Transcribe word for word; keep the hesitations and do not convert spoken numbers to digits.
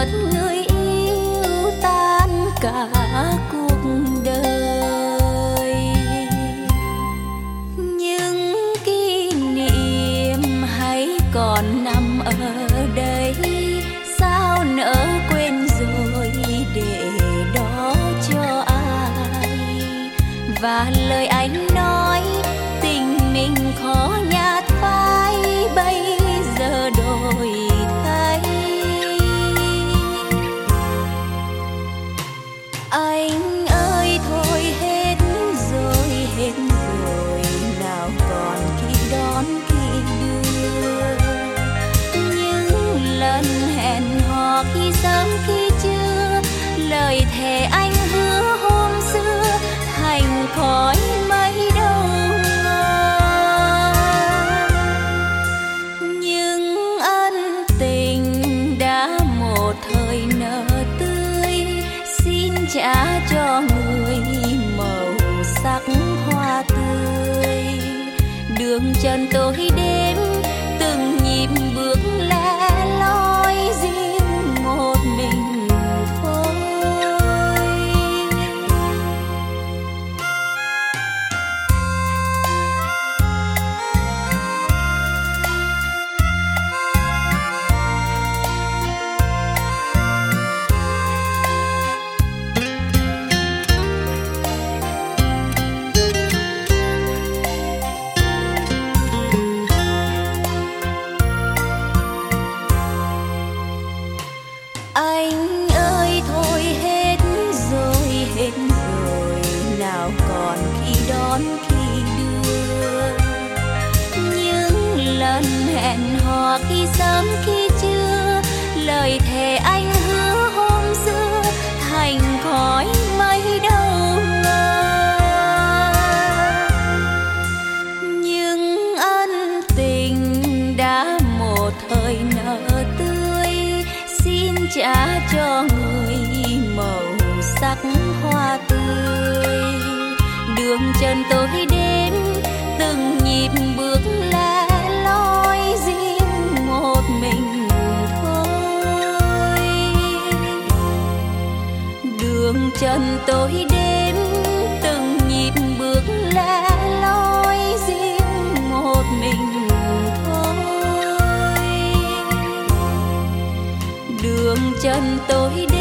mất người yêu tan cả cuộc đời. Những kỷ niệm hay còn nằm ở đây, sao nỡ quên rồi để đó cho ai. Và lời anh nói tình mình khó nhạt phai, bây giờ đổi thay. Anh ơi thôi hết rồi, hết rồi, nào còn khi đón khi đưa. Những lần hẹn hò khi sớm khi trưa, lời thề anh hứa hôm xưa thành khói mây đâu ngờ. Những ân tình đã một thời nở tươi, xin trả cho người màu sắc hoa tươi. Đường chân tôi đêm từng nhịp bước lẻ loi, riêng một mình thôi. Anh ơi thôi hết rồi, hết rồi, nào còn khi đón khi đưa. Những lần hẹn hò khi sớm khi trưa, lời thề anh hứa hôm xưa thành khói mây đâu ngờ. Những ân tình đã một thời nở tươi, xin trả cho người màu sắc hoa tươi. Đường chân tôi đêm từng nhịp bước lẻ loi, riêng một mình thôi. Đường chân tôi đêm từng nhịp bước lẻ loi, riêng một mình thôi. Đường chân tôi